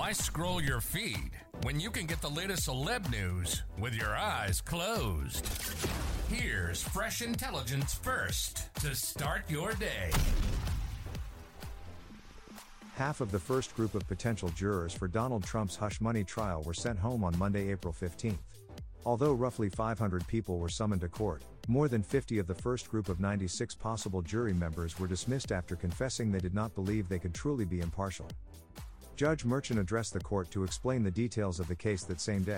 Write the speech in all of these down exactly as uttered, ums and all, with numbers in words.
Why scroll your feed when you can get the latest celeb news with your eyes closed? Here's fresh intelligence first to start your day. Half of the first group of potential jurors for Donald Trump's hush money trial were sent home on Monday, April fifteenth. Although roughly five hundred people were summoned to court, more than fifty of the first group of ninety-six possible jury members were dismissed after confessing they did not believe they could truly be impartial. Judge Merchan addressed the court to explain the details of the case that same day.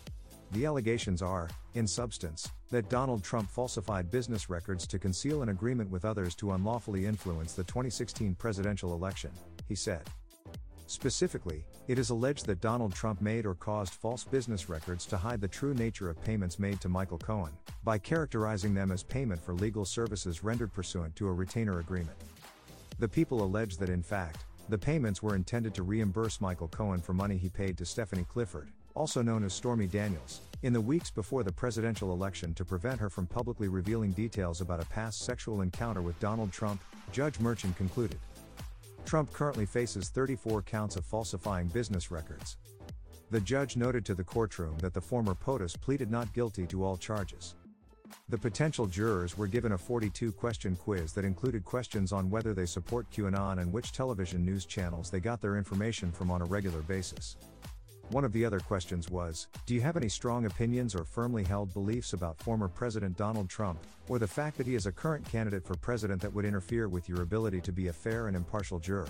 The allegations are, in substance, that Donald Trump falsified business records to conceal an agreement with others to unlawfully influence the twenty sixteen presidential election, he said. Specifically, it is alleged that Donald Trump made or caused false business records to hide the true nature of payments made to Michael Cohen, by characterizing them as payment for legal services rendered pursuant to a retainer agreement. The people allege that in fact, the payments were intended to reimburse Michael Cohen for money he paid to Stephanie Clifford, also known as Stormy Daniels, in the weeks before the presidential election to prevent her from publicly revealing details about a past sexual encounter with Donald Trump, Judge Merchan concluded. Trump currently faces thirty-four counts of falsifying business records. The judge noted to the courtroom that the former POTUS pleaded not guilty to all charges. The potential jurors were given a forty-two question quiz that included questions on whether they support QAnon and which television news channels they got their information from on a regular basis. One of the other questions was, do you have any strong opinions or firmly held beliefs about former President Donald Trump, or the fact that he is a current candidate for president that would interfere with your ability to be a fair and impartial juror?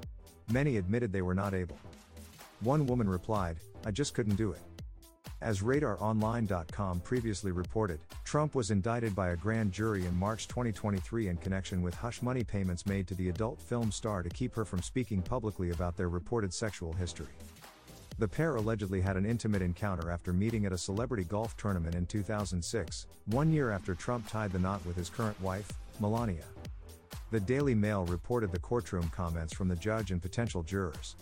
Many admitted they were not able. One woman replied, I just couldn't do it. As radar online dot com previously reported, Trump was indicted by a grand jury in March twenty twenty-three in connection with hush money payments made to the adult film star to keep her from speaking publicly about their reported sexual history. The pair allegedly had an intimate encounter after meeting at a celebrity golf tournament in two thousand six, one year after Trump tied the knot with his current wife, Melania. The Daily Mail reported the courtroom comments from the judge and potential jurors.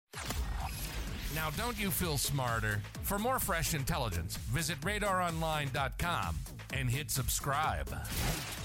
Now don't you feel smarter? For more fresh intelligence, visit radar online dot com and hit subscribe.